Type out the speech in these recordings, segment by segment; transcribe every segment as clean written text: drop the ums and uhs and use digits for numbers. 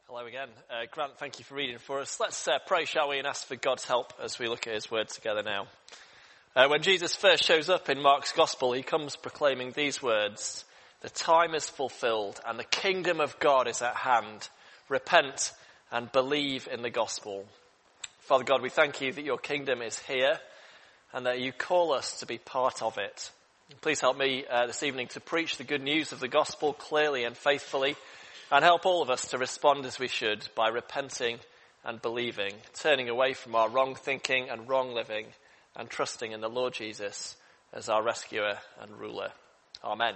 Hello again. Grant, thank you for reading for us. Let's pray, shall we, and ask for God's help as we look at his word together now. When Jesus first shows up in Mark's gospel, he comes proclaiming these words: "The time is fulfilled and the kingdom of God is at hand. Repent and believe in the gospel." Father God, we thank you that your kingdom is here and that you call us to be part of it. Please help me this evening to preach the good news of the gospel clearly and faithfully, and help all of us to respond as we should by repenting and believing, turning away from our wrong thinking and wrong living, and trusting in the Lord Jesus as our rescuer and ruler. Amen.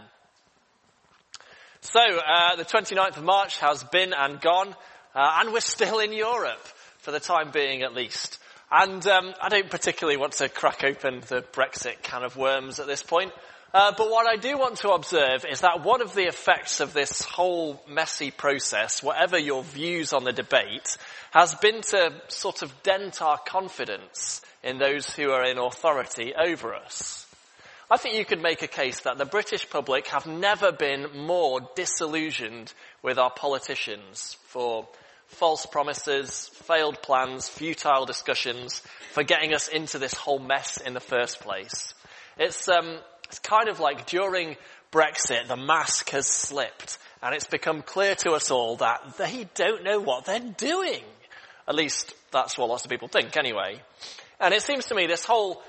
So, the 29th of March has been and gone, and we're still in Europe, for the time being at least. And I don't particularly want to crack open the Brexit can of worms at this point. But what I do want to observe is that one of the effects of this whole messy process, whatever your views on the debate, has been to sort of dent our confidence in those who are in authority over us. I think you could make a case that the British public have never been more disillusioned with our politicians for false promises, failed plans, futile discussions, for getting us into this whole mess in the first place. It's kind of like during Brexit, the mask has slipped, and it's become clear to us all that they don't know what they're doing. At least that's what lots of people think anyway. And it seems to me this whole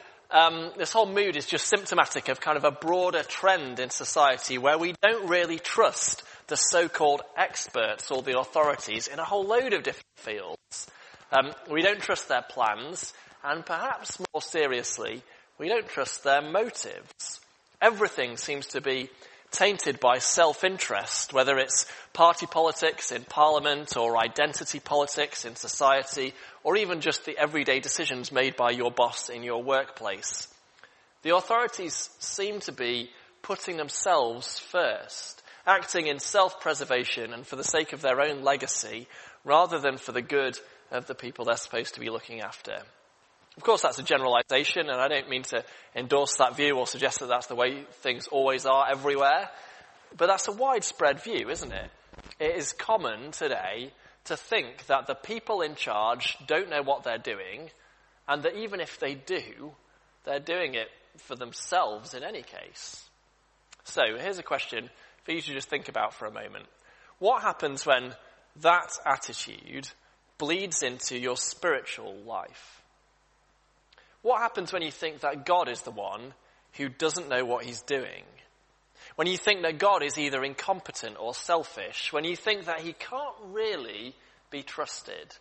mood is just symptomatic of kind of a broader trend in society where we don't really trust the so-called experts or the authorities in a whole load of different fields. We don't trust their plans, and perhaps more seriously, we don't trust their motives. Everything seems to be tainted by self-interest, whether it's party politics in parliament or identity politics in society, or even just the everyday decisions made by your boss in your workplace. The authorities seem to be putting themselves first, acting in self-preservation and for the sake of their own legacy, rather than for the good of the people they're supposed to be looking after. Of course, that's a generalization, and I don't mean to endorse that view or suggest that that's the way things always are everywhere. But that's a widespread view, isn't it? It is common today to think that the people in charge don't know what they're doing, and that even if they do, they're doing it for themselves in any case. So, here's a question for you to just think about for a moment. What happens when that attitude bleeds into your spiritual life? What happens when you think that God is the one who doesn't know what he's doing? When you think that God is either incompetent or selfish? When you think that he can't really be trusted?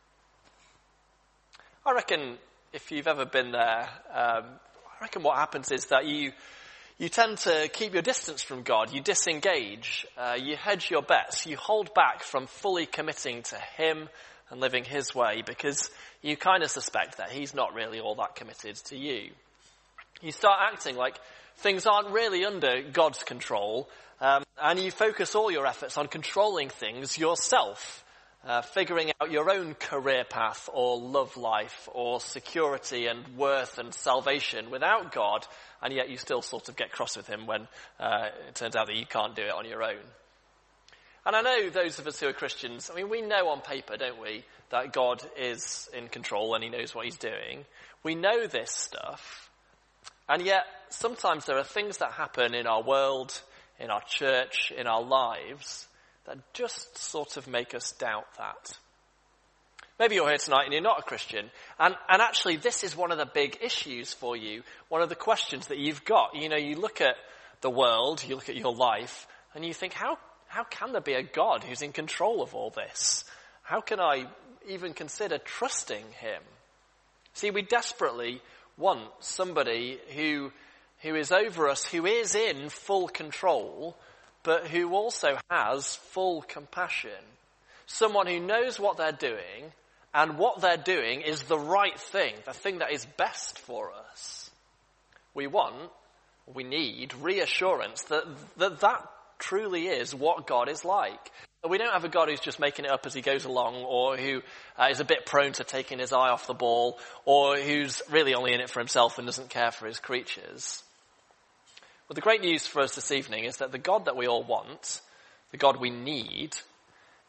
I reckon if you've ever been there, I reckon what happens is that you tend to keep your distance from God. You disengage. You hedge your bets. You hold back from fully committing to him and living his way, because you kind of suspect that he's not really all that committed to you. You start acting like things aren't really under God's control, and you focus all your efforts on controlling things yourself, figuring out your own career path or love life or security and worth and salvation without God, and yet you still sort of get cross with him when it turns out that you can't do it on your own. And I know those of us who are Christians, we know on paper, don't we, that God is in control and he knows what he's doing. We know this stuff. And yet, sometimes there are things that happen in our world, in our church, in our lives, that just sort of make us doubt that. Maybe you're here tonight and you're not a Christian. And actually, this is one of the big issues for you. One of the questions that you've got. You look at the world, you look at your life, and you think, how can there be a God who's in control of all this? How can I even consider trusting him? See, we desperately want somebody who is over us, who is in full control, but who also has full compassion. Someone who knows what they're doing, and what they're doing is the right thing, the thing that is best for us. We need reassurance that truly is what God is like. We don't have a God who's just making it up as he goes along, or who is a bit prone to taking his eye off the ball, or who's really only in it for himself and doesn't care for his creatures. But the great news for us this evening is that the God that we all want, the God we need,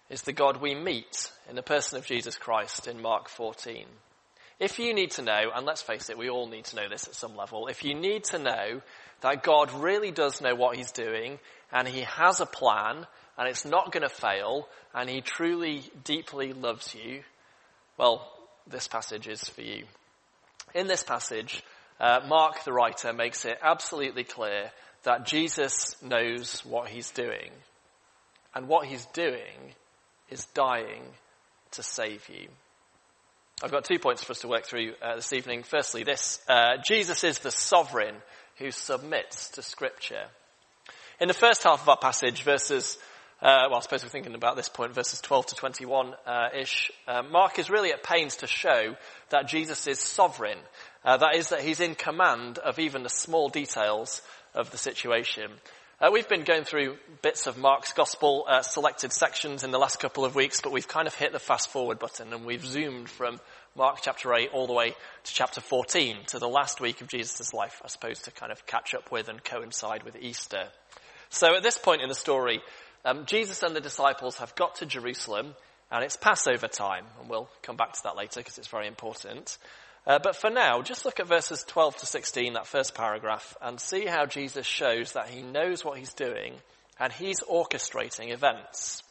is the God we meet in the person of Jesus Christ in Mark 14. If you need to know, and let's face it, we all need to know this at some level, if you need to know that God really does know what he's doing, and he has a plan, and it's not going to fail, and he truly, deeply loves you, well, this passage is for you. In this passage, Mark, the writer, makes it absolutely clear that Jesus knows what he's doing. And what he's doing is dying to save you. I've got 2 points for us to work through this evening. Firstly, this. Jesus is the sovereign who submits to Scripture. In the first half of our passage, verses, I suppose we're thinking about this point, verses 12 to 21-ish, Mark is really at pains to show that Jesus is sovereign. That is, that he's in command of even the small details of the situation. We've been going through bits of Mark's Gospel, selected sections in the last couple of weeks, but we've kind of hit the fast forward button and we've zoomed from Mark chapter 8 all the way to chapter 14, to the last week of Jesus' life, I suppose, to kind of catch up with and coincide with Easter. So at this point in the story, Jesus and the disciples have got to Jerusalem, and it's Passover time, and we'll come back to that later because it's very important. But for now, just look at verses 12 to 16, that first paragraph, and see how Jesus shows that he knows what he's doing and he's orchestrating events.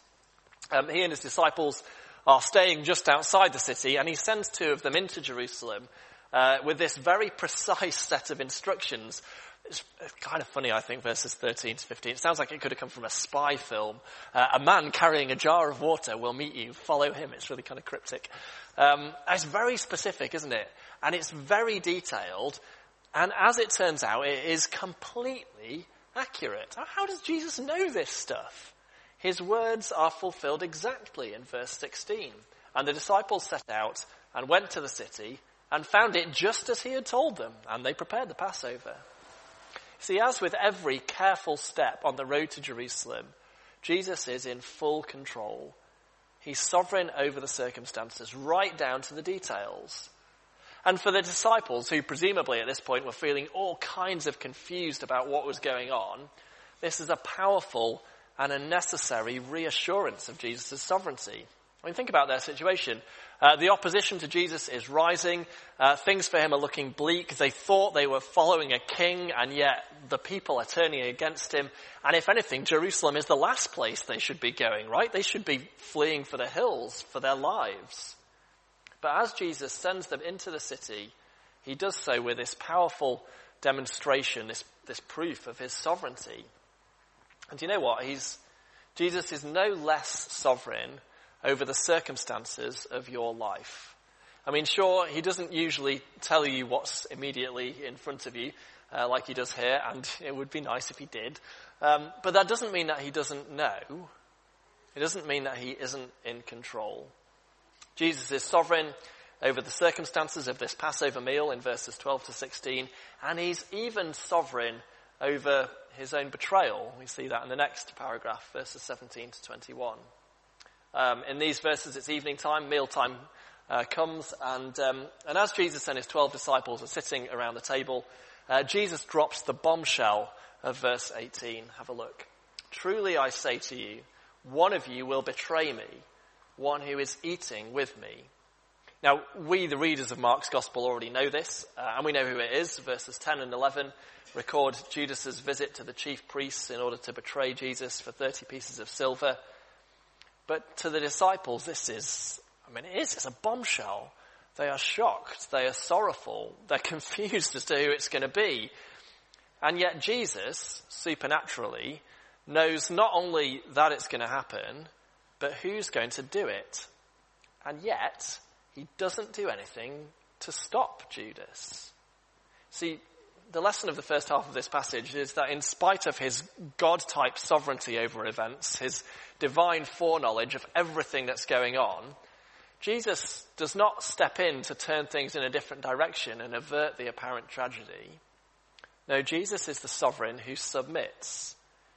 He and his disciples are staying just outside the city, and he sends 2 of them into Jerusalem with this very precise set of instructions. It's kind of funny, I think, verses 13 to 15. It sounds like it could have come from a spy film. A man carrying a jar of water will meet you. Follow him. It's really kind of cryptic. It's very specific, isn't it? And it's very detailed. And as it turns out, it is completely accurate. How does Jesus know this stuff? His words are fulfilled exactly in verse 16. And the disciples set out and went to the city and found it just as he had told them. And they prepared the Passover. See, as with every careful step on the road to Jerusalem, Jesus is in full control. He's sovereign over the circumstances, right down to the details. And for the disciples, who presumably at this point were feeling all kinds of confused about what was going on, this is a powerful and a necessary reassurance of Jesus' sovereignty. I mean, think about their situation. The opposition to Jesus is rising. Things for him are looking bleak. They thought they were following a king, and yet the people are turning against him. And if anything, Jerusalem is the last place they should be going, right? They should be fleeing for the hills for their lives. But as Jesus sends them into the city, he does so with this powerful demonstration, this proof of his sovereignty. And do you know what? Jesus is no less sovereign over the circumstances of your life. I mean, sure, he doesn't usually tell you what's immediately in front of you, like he does here, and it would be nice if he did. But that doesn't mean that he doesn't know. It doesn't mean that he isn't in control. Jesus is sovereign over the circumstances of this Passover meal in verses 12 to 16, and he's even sovereign over his own betrayal. We see that in the next paragraph, verses 17 to 21. In these verses, it's evening time, meal time comes, and as Jesus and his 12 disciples are sitting around the table, Jesus drops the bombshell of verse 18. Have a look. Truly I say to you, one of you will betray me, one who is eating with me. Now, we, the readers of Mark's Gospel, already know this, and we know who it is. Verses 10 and 11 record Judas's visit to the chief priests in order to betray Jesus for 30 pieces of silver. But to the disciples, it's a bombshell. They are shocked. They are sorrowful. They're confused as to who it's going to be. And yet Jesus, supernaturally, knows not only that it's going to happen, but who's going to do it. And yet, he doesn't do anything to stop Judas. See, the lesson of the first half of this passage is that in spite of his God-type sovereignty over events, his divine foreknowledge of everything that's going on, Jesus does not step in to turn things in a different direction and avert the apparent tragedy. No, Jesus is the sovereign who submits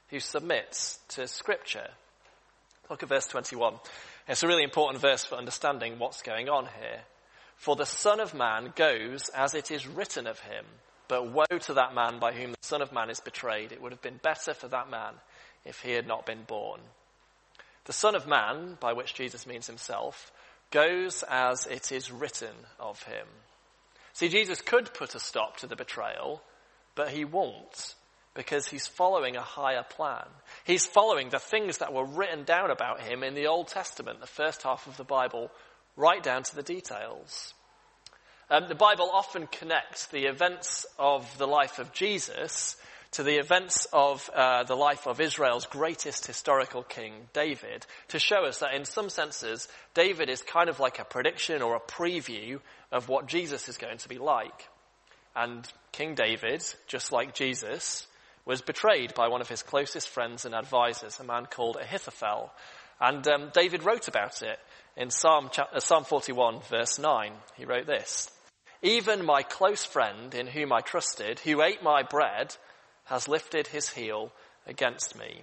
to Scripture. Look at verse 21. It's a really important verse for understanding what's going on here. For the Son of Man goes as it is written of him. But woe to that man by whom the Son of Man is betrayed. It would have been better for that man if he had not been born. The Son of Man, by which Jesus means himself, goes as it is written of him. See, Jesus could put a stop to the betrayal, but he won't, because he's following a higher plan. He's following the things that were written down about him in the Old Testament, the first half of the Bible, right down to the details. The Bible often connects the events of the life of Jesus to the events of the life of Israel's greatest historical king, David, to show us that in some senses, David is kind of like a prediction or a preview of what Jesus is going to be like. And King David, just like Jesus, was betrayed by one of his closest friends and advisors, a man called Ahithophel. And David wrote about it in Psalm 41, verse 9. He wrote this: "Even my close friend in whom I trusted, who ate my bread, has lifted his heel against me."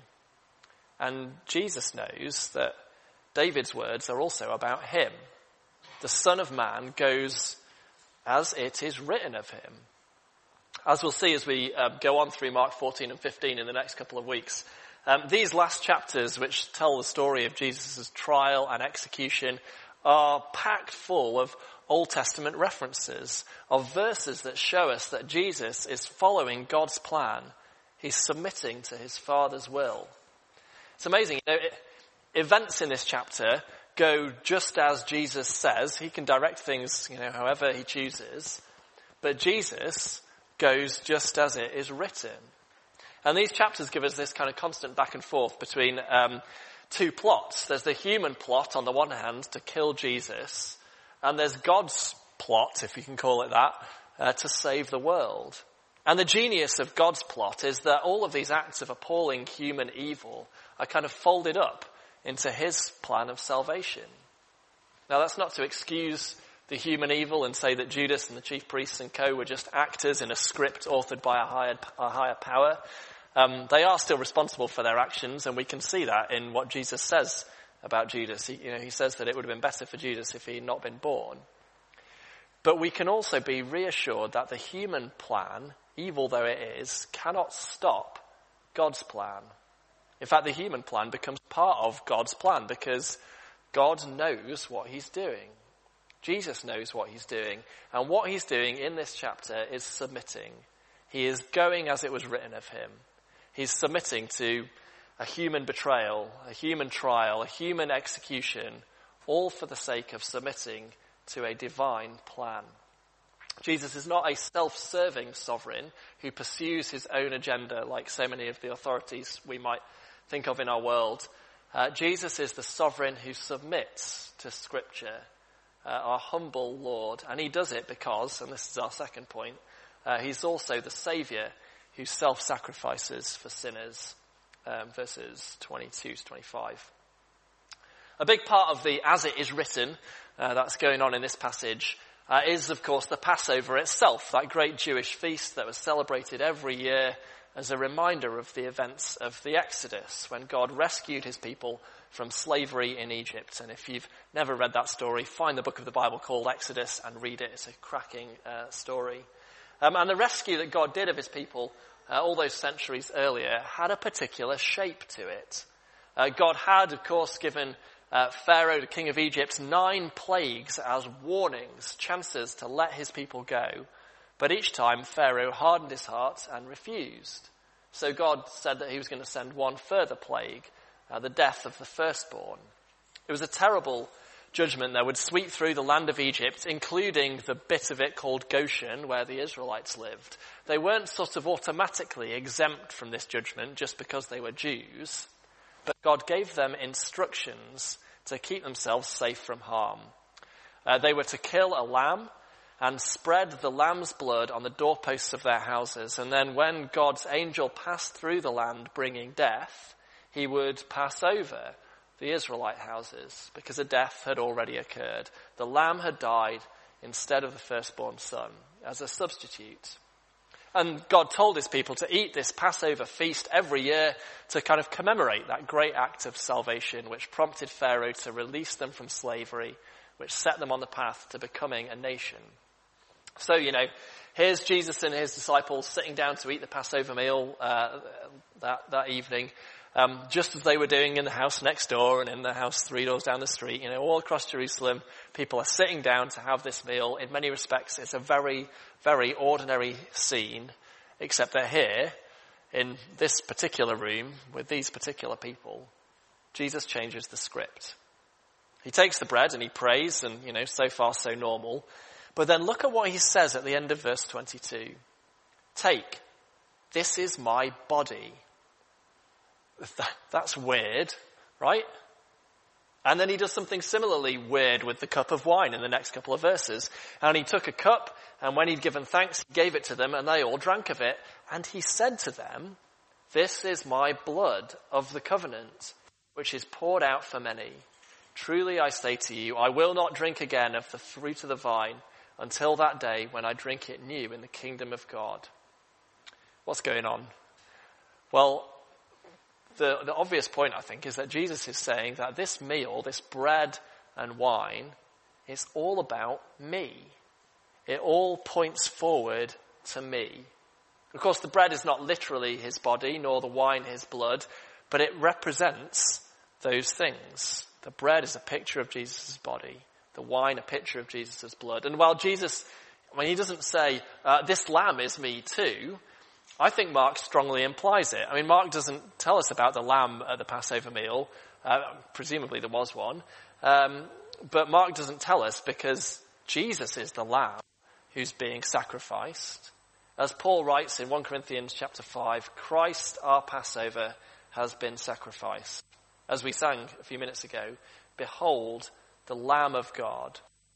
And Jesus knows that David's words are also about him. The Son of Man goes as it is written of him. As we'll see as we go on through Mark 14 and 15 in the next couple of weeks, these last chapters, which tell the story of Jesus' trial and execution, are packed full of Old Testament references, of verses that show us that Jesus is following God's plan. He's submitting to his Father's will. It's amazing. Events in this chapter go just as Jesus says. He can direct things, however he chooses. But Jesus goes just as it is written. And these chapters give us this kind of constant back and forth between two plots. There's the human plot on the one hand to kill Jesus, and there's God's plot, if you can call it that, to save the world. And the genius of God's plot is that all of these acts of appalling human evil are kind of folded up into his plan of salvation. Now, that's not to excuse the human evil and say that Judas and the chief priests and co were just actors in a script authored by a higher power. They are still responsible for their actions, and we can see that in what Jesus says about Judas. He says that it would have been better for Judas if he had not been born. But we can also be reassured that the human plan, evil though it is, cannot stop God's plan. In fact, the human plan becomes part of God's plan because God knows what he's doing. Jesus knows what he's doing. And what he's doing in this chapter is submitting. He is going as it was written of him. He's submitting to a human betrayal, a human trial, a human execution, all for the sake of submitting to a divine plan. Jesus is not a self-serving sovereign who pursues his own agenda like so many of the authorities we might think of in our world. Jesus is the sovereign who submits to Scripture, our humble Lord. And he does it because, and this is our second point, he's also the Saviour who self-sacrifices for sinners, verses 22 to 25. A big part of the as it is written that's going on in this passage is, of course, the Passover itself, that great Jewish feast that was celebrated every year as a reminder of the events of the Exodus, when God rescued his people from slavery in Egypt. And if you've never read that story, find the book of the Bible called Exodus and read it. It's a cracking story. And the rescue that God did of his people all those centuries earlier had a particular shape to it. God had, of course, given Pharaoh, the king of Egypt, 9 plagues as warnings, chances to let his people go. But each time Pharaoh hardened his heart and refused. So God said that he was going to send one further plague, the death of the firstborn. It was a terrible judgment that would sweep through the land of Egypt, including the bit of it called Goshen, where the Israelites lived. They weren't sort of automatically exempt from this judgment just because they were Jews, but God gave them instructions to keep themselves safe from harm. They were to kill a lamb and spread the lamb's blood on the doorposts of their houses. And then when God's angel passed through the land bringing death, he would pass over the Israelite houses because a death had already occurred. The lamb had died instead of the firstborn son as a substitute. And God told his people to eat this Passover feast every year to kind of commemorate that great act of salvation which prompted Pharaoh to release them from slavery, which set them on the path to becoming a nation. So, here's Jesus and his disciples sitting down to eat the Passover meal that evening. just as they were doing in the house next door and in the house 3 doors down the street. All across Jerusalem, people are sitting down to have this meal. In many respects, it's a very, very ordinary scene, except that here, in this particular room, with these particular people, Jesus changes the script. He takes the bread and he prays, and, so far so normal. But then look at what he says at the end of verse 22. Take, this is my body. That's weird, right? And then he does something similarly weird with the cup of wine in the next couple of verses. And he took a cup, and when he'd given thanks, he gave it to them, and they all drank of it. And he said to them, this is my blood of the covenant, which is poured out for many. Truly I say to you, I will not drink again of the fruit of the vine until that day when I drink it new in the kingdom of God. What's going on? Well, the obvious point, I think, is that Jesus is saying that this meal, this bread and wine, is all about me. It all points forward to me. Of course, the bread is not literally his body, nor the wine his blood, but it represents those things. The bread is a picture of Jesus' body, the wine a picture of Jesus' blood. And while Jesus, he doesn't say, this lamb is me too, I think Mark strongly implies it. Mark doesn't tell us about the lamb at the Passover meal. Presumably there was one. But Mark doesn't tell us because Jesus is the lamb who's being sacrificed. As Paul writes in 1 Corinthians chapter 5, Christ, our Passover, has been sacrificed. As we sang a few minutes ago, behold the Lamb of God.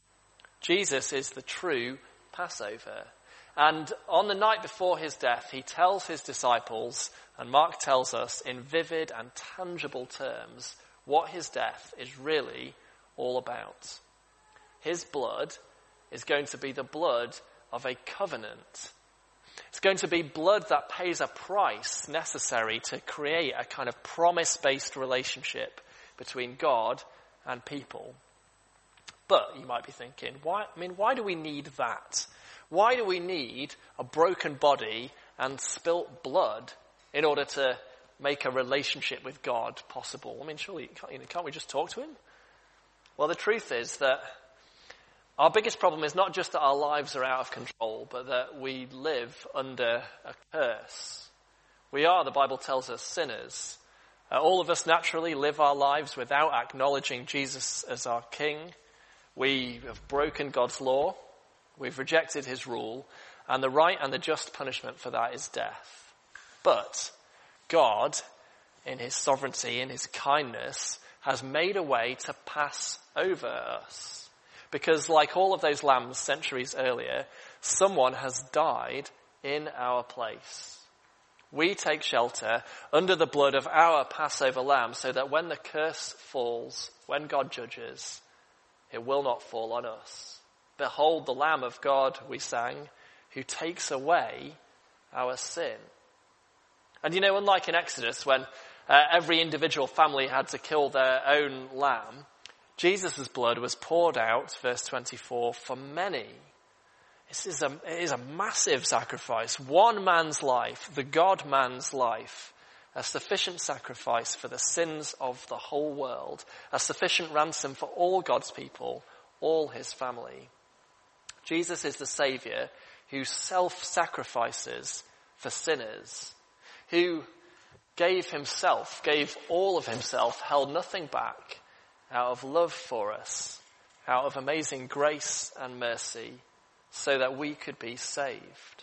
Jesus is the true Passover. And on the night before his death, he tells his disciples, and Mark tells us in vivid and tangible terms, what his death is really all about. His blood is going to be the blood of a covenant. It's going to be blood that pays a price necessary to create a kind of promise-based relationship between God and people. But you might be thinking, why do we need that? Why do we need a broken body and spilt blood in order to make a relationship with God possible? Surely, can't we just talk to him? Well, the truth is that our biggest problem is not just that our lives are out of control, but that we live under a curse. We are, the Bible tells us, sinners. All of us naturally live our lives without acknowledging Jesus as our King. We have broken God's law. We've rejected his rule. And the right and the just punishment for that is death. But God, in his sovereignty, in his kindness, has made a way to pass over us. Because like all of those lambs centuries earlier, someone has died in our place. We take shelter under the blood of our Passover lamb so that when the curse falls, when God judges, it will not fall on us. Behold the Lamb of God, we sang, who takes away our sin. And unlike in Exodus, when every individual family had to kill their own lamb, Jesus' blood was poured out, verse 24, for many. It is a massive sacrifice. One man's life, the God-man's life, a sufficient sacrifice for the sins of the whole world, a sufficient ransom for all God's people, all his family. Jesus is the Saviour who self-sacrifices for sinners, who gave all of himself, held nothing back, out of love for us, out of amazing grace and mercy, so that we could be saved.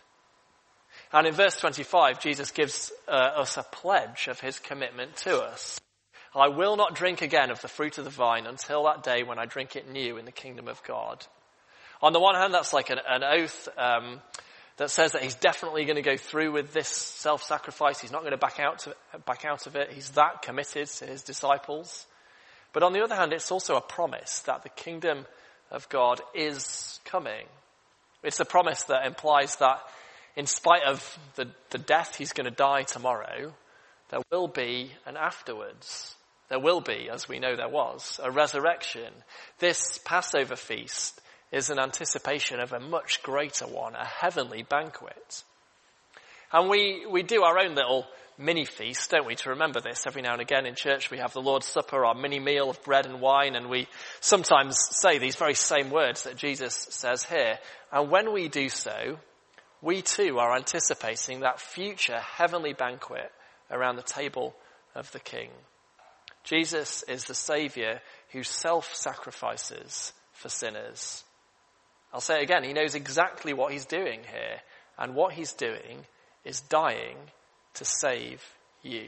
And in verse 25, Jesus gives us a pledge of his commitment to us. I will not drink again of the fruit of the vine until that day when I drink it new in the kingdom of God. On the one hand, that's like an oath that says that he's definitely going to go through with this self-sacrifice. He's not going to back out of it. He's that committed to his disciples. But on the other hand, it's also a promise that the kingdom of God is coming. It's a promise that implies that in spite of the death he's going to die tomorrow, there will be an afterwards. There will be, as we know there was, a resurrection. This Passover feast is an anticipation of a much greater one, a heavenly banquet. And we do our own little mini feast, don't we, to remember this. Every now and again in church we have the Lord's Supper, our mini meal of bread and wine, and we sometimes say these very same words that Jesus says here. And when we do so, we too are anticipating that future heavenly banquet around the table of the King. Jesus is the Saviour who self-sacrifices for sinners. I'll say it again, he knows exactly what he's doing here, and what he's doing is dying to save you.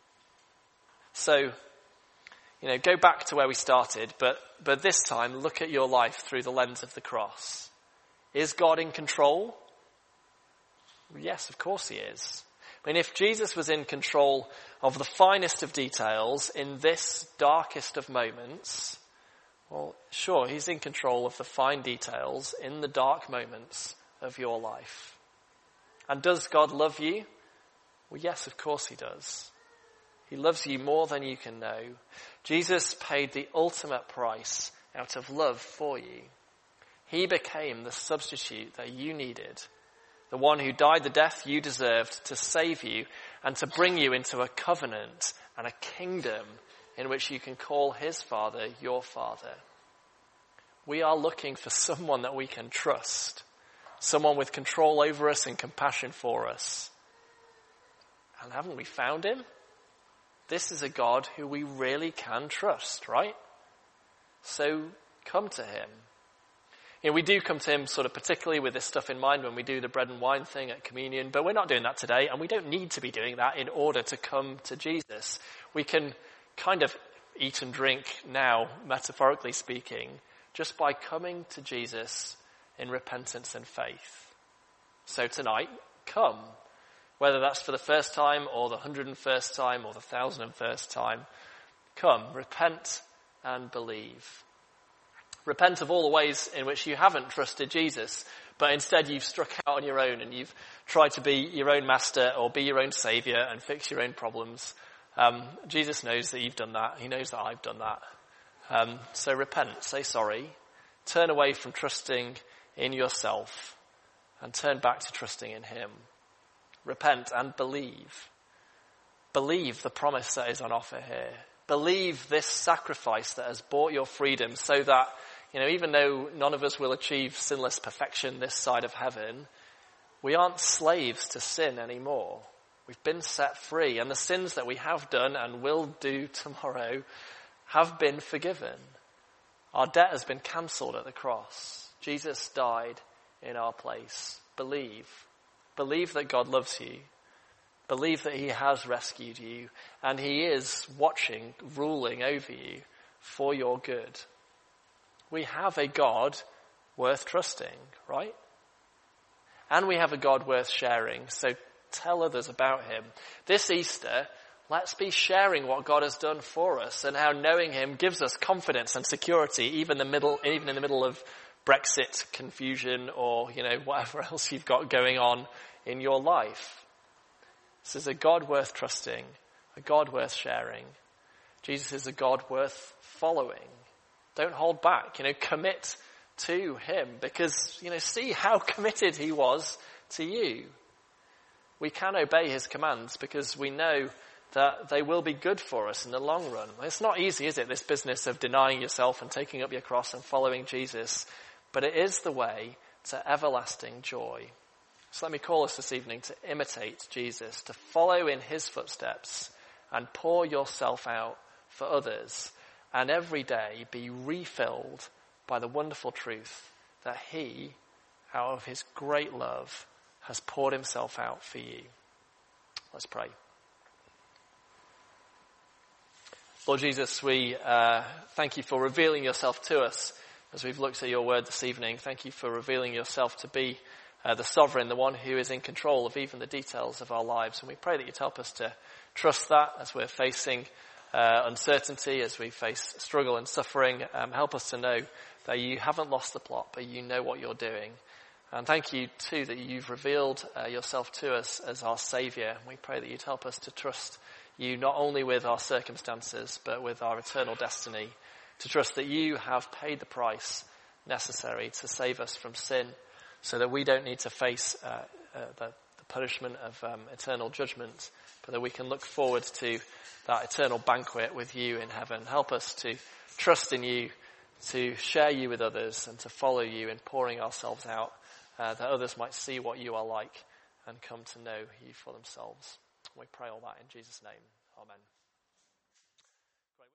So, go back to where we started, but this time look at your life through the lens of the cross. Is God in control? Yes, of course he is. I mean, if Jesus was in control of the finest of details in this darkest of moments, well, sure, he's in control of the fine details in the dark moments of your life. And does God love you? Well, yes, of course he does. He loves you more than you can know. Jesus paid the ultimate price out of love for you. He became the substitute that you needed, the one who died the death you deserved to save you and to bring you into a covenant and a kingdom in which you can call his Father your Father. We are looking for someone that we can trust, someone with control over us and compassion for us. And haven't we found him? This is a God who we really can trust, right? So come to him. We do come to him sort of particularly with this stuff in mind when we do the bread and wine thing at communion, but we're not doing that today, and we don't need to be doing that in order to come to Jesus. We can kind of eat and drink now, metaphorically speaking, just by coming to Jesus in repentance and faith. So tonight, come. Whether that's for the first time or the 101st time or the 1001st time, come, repent and believe. Repent of all the ways in which you haven't trusted Jesus, but instead you've struck out on your own and you've tried to be your own master or be your own saviour and fix your own problems. Jesus knows that you've done that. He knows that I've done that. So repent, say sorry, turn away from trusting in yourself and turn back to trusting in him. Repent and believe. Believe the promise that is on offer here. Believe this sacrifice that has bought your freedom so that, even though none of us will achieve sinless perfection this side of heaven, we aren't slaves to sin anymore. We've been set free, and the sins that we have done and will do tomorrow have been forgiven. Our debt has been cancelled at the cross. Jesus died in our place. Believe. Believe that God loves you. Believe that he has rescued you, and he is watching, ruling over you for your good. We have a God worth trusting, right? And we have a God worth sharing, so tell others about him. This Easter, let's be sharing what God has done for us and how knowing him gives us confidence and security, even in the middle of Brexit confusion or, whatever else you've got going on in your life. This is a God worth trusting, a God worth sharing. Jesus is a God worth following. Don't hold back, commit to him because, see how committed he was to you. We can obey his commands because we know that they will be good for us in the long run. It's not easy, is it, this business of denying yourself and taking up your cross and following Jesus, but it is the way to everlasting joy. So let me call us this evening to imitate Jesus, to follow in his footsteps and pour yourself out for others, and every day be refilled by the wonderful truth that he, out of his great love, has poured himself out for you. Let's pray. Lord Jesus, we thank you for revealing yourself to us as we've looked at your word this evening. Thank you for revealing yourself to be the sovereign, the one who is in control of even the details of our lives. And we pray that you'd help us to trust that as we're facing uncertainty, as we face struggle and suffering. Help us to know that you haven't lost the plot, but you know what you're doing. And thank you too that you've revealed yourself to us as our Saviour. We pray that you'd help us to trust you not only with our circumstances, but with our eternal destiny, to trust that you have paid the price necessary to save us from sin, so that we don't need to face the punishment of eternal judgment but that we can look forward to that eternal banquet with you in heaven. Help us to trust in you, to share you with others, and to follow you in pouring ourselves out, that others might see what you are like and come to know you for themselves. We pray all that in Jesus' name. Amen.